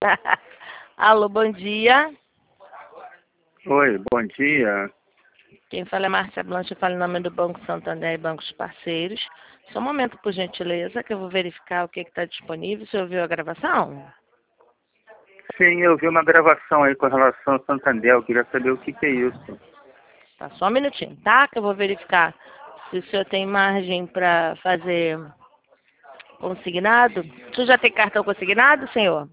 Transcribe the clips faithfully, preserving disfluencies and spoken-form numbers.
Alô, bom dia. Oi, bom dia. Quem fala é Márcia Blanche, eu falo em nome do Banco Santander e Bancos Parceiros. Só um momento, por gentileza, que eu vou verificar o que está disponível. Você ouviu a gravação? Sim, eu vi uma gravação aí com relação ao Santander. Eu queria saber o que, que é isso. Tá, só um minutinho, tá? Que eu vou verificar se o senhor tem margem para fazer consignado. O senhor já tem cartão consignado, senhor?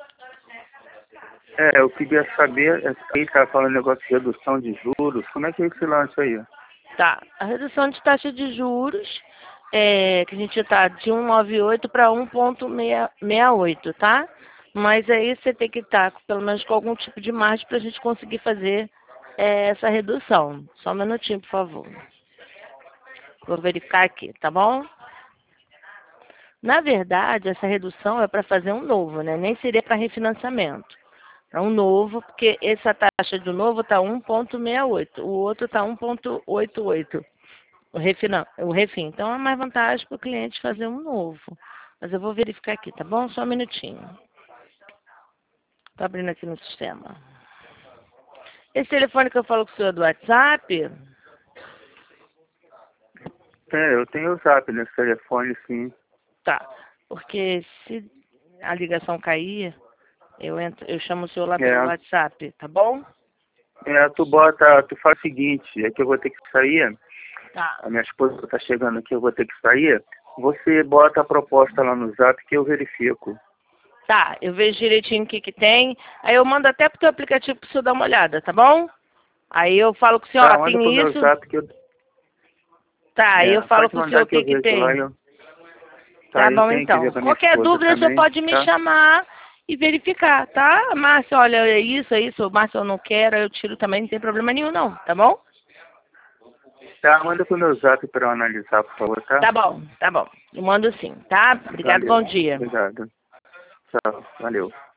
É, eu queria saber, é, aí tá falando negócio de redução de juros. Como é que é esse lance aí? Tá. A redução de taxa de juros, é, que a gente está de cento e noventa e oito para um ponto sessenta e oito, tá? Mas aí você tem que estar, pelo menos, com algum tipo de margem para a gente conseguir fazer é, essa redução. Só um minutinho, por favor. Vou verificar aqui, tá bom? Na verdade, essa redução é para fazer um novo, né? Nem seria para refinanciamento. É um novo, porque essa taxa do novo está um ponto sessenta e oito, o outro está um ponto oitenta e oito. O refin, não, o refin. Então é mais vantagem para o cliente fazer um novo. Mas eu vou verificar aqui, tá bom? Só um minutinho. Estou abrindo aqui no sistema. Esse telefone que eu falo com o senhor é do WhatsApp? É, eu tenho o zap nesse telefone, sim. Tá. Porque se a ligação cair, eu, entro, eu chamo o senhor lá pelo É, WhatsApp, tá bom? é, tu bota, tu faz o seguinte, é que eu vou ter que sair, Tá. a minha esposa tá chegando aqui, eu vou ter que sair. Você bota a proposta lá no zap que eu verifico. Tá, eu vejo direitinho o que que tem. Aí eu mando até pro teu aplicativo pro senhor dar uma olhada, tá bom? Aí eu falo com o senhor, Tá, ó, manda pro tem meu isso. zap que eu... Tá, aí eu É, falo pode com o senhor mandar o que eu que que vejo lá. tem. Eu, Tá tá, eu bom, tenho que então. ver com a minha Qualquer esposa dúvida, você também, pode me tá? chamar e verificar, tá? Márcia, olha, é isso, é isso. Márcia, eu não quero, eu tiro também, não tem problema nenhum, não. Tá bom? Tá, manda pro meu zap para eu analisar, por favor, tá? Tá bom, tá bom. Eu mando sim, tá? Obrigado, bom Valeu. dia. Obrigado. Tchau. Valeu.